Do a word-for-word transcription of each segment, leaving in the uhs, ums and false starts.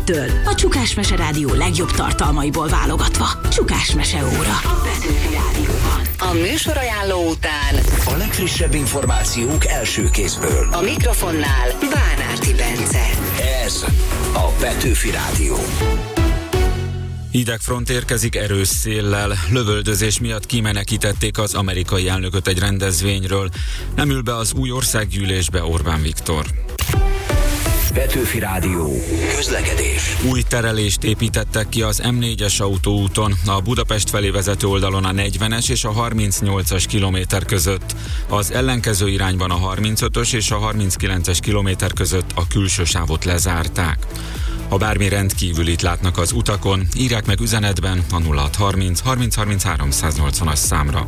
kettől. A Csukás Mese Rádió legjobb tartalmaiból válogatva. Csukás Mese óra. A Petőfi Rádióban. A műsorajánló után a legfrissebb információk első kézből. A mikrofonnál Bánárti Bence. Ez a Petőfi Rádió. Hidegfront érkezik erős széllel. Lövöldözés miatt kimenekítették az amerikai elnököt egy rendezvényről. Nem ül be az új országgyűlésbe Orbán Viktor. Petőfi Rádió. Közlekedés. Új terelést építettek ki az em négyes autóúton, a Budapest felé vezető oldalon a negyvenes és a harmincnyolcas kilométer között. Az ellenkező irányban a harmincötös és a harminckilences kilométer között a külső sávot lezárták. Ha bármi rendkívülit látnak az utakon, írják meg üzenetben a nulla hatszázharminc harminc harminchárom száznyolcvanas számra.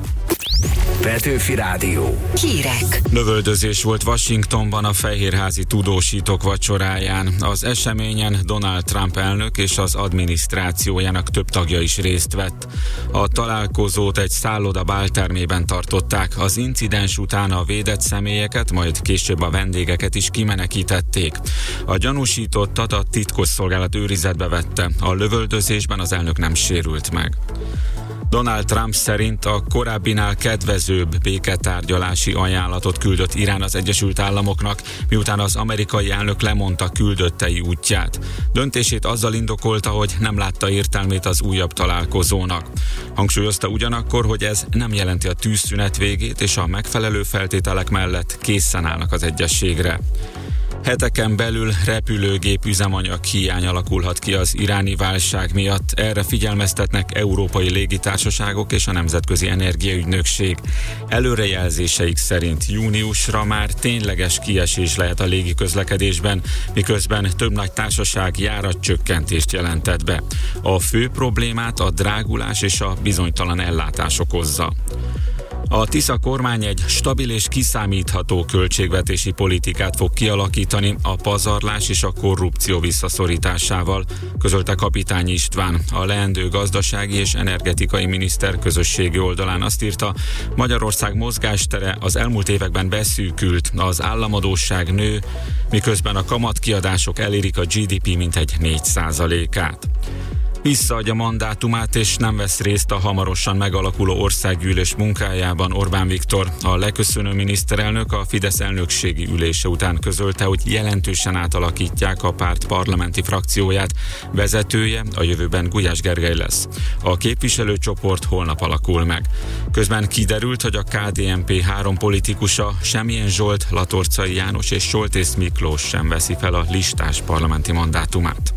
Petőfi Rádió. Hírek. Lövöldözés volt Washingtonban a fehérházi tudósítók vacsoráján. Az eseményen Donald Trump elnök és az adminisztrációjának több tagja is részt vett. A találkozót egy szálloda báltermében tartották. Az incidens után a védett személyeket, majd később a vendégeket is kimenekítették. A gyanúsítottat a titkosszolgálat őrizetbe vette. A lövöldözésben az elnök nem sérült meg. Donald Trump szerint a korábbinál kedvezőbb béketárgyalási ajánlatot küldött Irán az Egyesült Államoknak, miután az amerikai elnök lemondta küldöttei útját. Döntését azzal indokolta, hogy nem látta értelmét az újabb találkozónak. Hangsúlyozta ugyanakkor, hogy ez nem jelenti a tűzszünet végét, és a megfelelő feltételek mellett készen állnak az egyezségre. Heteken belül repülőgép üzemanyag hiány alakulhat ki az iráni válság miatt. Erre figyelmeztetnek európai légitársaságok és a Nemzetközi Energiaügynökség. Előrejelzéseik szerint júniusra már tényleges kiesés lehet a légiközlekedésben, miközben több nagy társaság járatcsökkentést jelentett be. A fő problémát a drágulás és a bizonytalan ellátás okozza. A Tisza kormány egy stabil és kiszámítható költségvetési politikát fog kialakítani a pazarlás és a korrupció visszaszorításával, közölte Kapitány István. A leendő gazdasági és energetikai miniszter közösségi oldalán azt írta, Magyarország mozgástere az elmúlt években beszűkült, az államadósság nő, miközben a kamatkiadások elérik a gé dé pé mintegy négy százalékát. Visszaadja mandátumát és nem vesz részt a hamarosan megalakuló országgyűlés munkájában Orbán Viktor. A leköszönő miniszterelnök a Fidesz elnökségi ülése után közölte, hogy jelentősen átalakítják a párt parlamenti frakcióját. Vezetője a jövőben Gulyás Gergely lesz. A képviselőcsoport holnap alakul meg. Közben kiderült, hogy a ká dé en pé három politikusa, Semjén Zsolt, Latorcai János és Soltész Miklós sem veszi fel a listás parlamenti mandátumát.